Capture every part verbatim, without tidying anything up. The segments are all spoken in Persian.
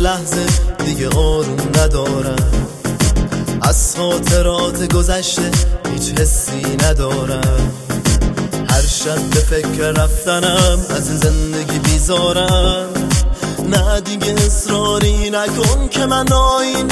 لحظه دیگه آروم ندارم، از خاطرات گذشته هیچ حسی ندارم. هر شب به فکر رفتنم از این زندگی بیزارم. نه دیگه اصراری نکن که من نایی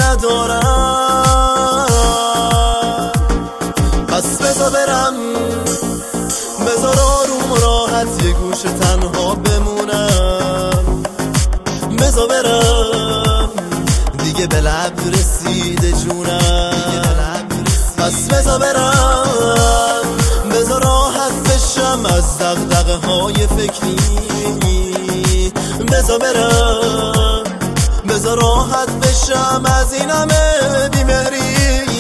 ندارم. پس بذار برم، بذار آروم و راحت یه گوش تنها بمونم. بذار برم دیگه به لب رسیده جونم. پس بذار برم، بذار راحت بشم از دغدغه های فکری. بذار برم، بذار راحت بشم از این همه بیمهری.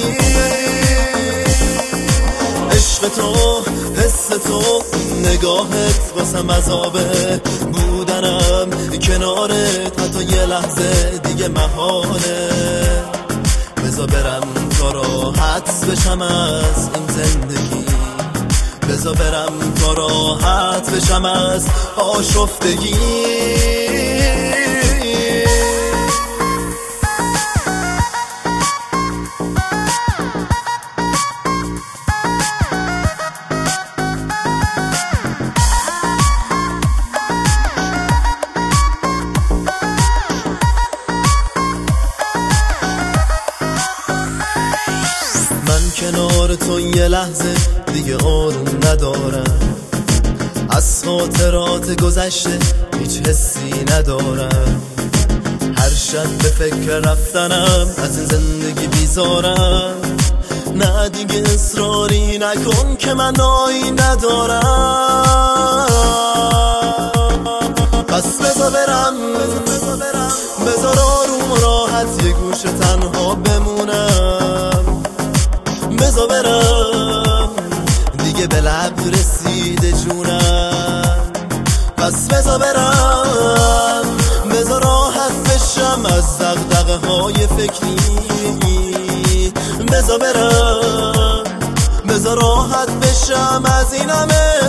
عشق تو، حس تو، نگاهت واسم عذابه. بودنم کنارت حتی یه لحظه دیگه محاله. بذار برم تا راحت بشم از این زندگی. بذار برم تا راحت بشم از آشفتگی. کنار تو یه لحظه دیگه آروم ندارم، از خاطرات گذشته هیچ حسی ندارم. هر شب به فکر رفتنم از این زندگی بیزارم. نه دیگه اصراری نکن که من نایی ندارم. پس بذار برم، بذار آروم و راحت یه گوش تنها بمونم. بذار برم دیگه به لب رسیده جونم. پس بذار برم، بذار راحت بشم از دغدغه های فکری. بذار برم، بذار راحت بشم از این همه